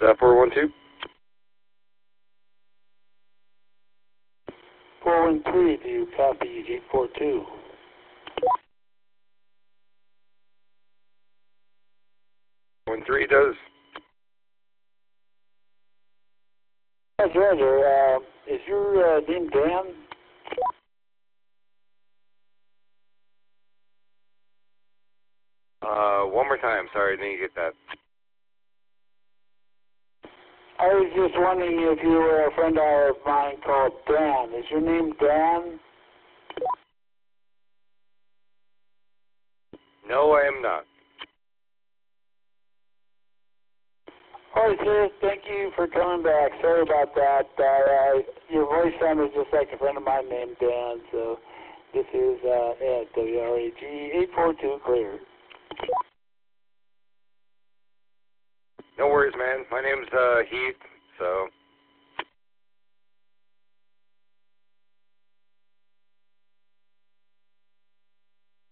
412? 413, do you copy 842? One three does. Yes, Roger. Is your name Dan? One more time. Sorry, I didn't get that. I was just wondering if you were a friend of mine called Dan. Is your name Dan? No, I am not. All right, sir. Thank you for coming back. Sorry about that. Your voice sounded just like a friend of mine named Dan. So this is Ed, WRAG 842 clear. No worries, man. My name's Heath, so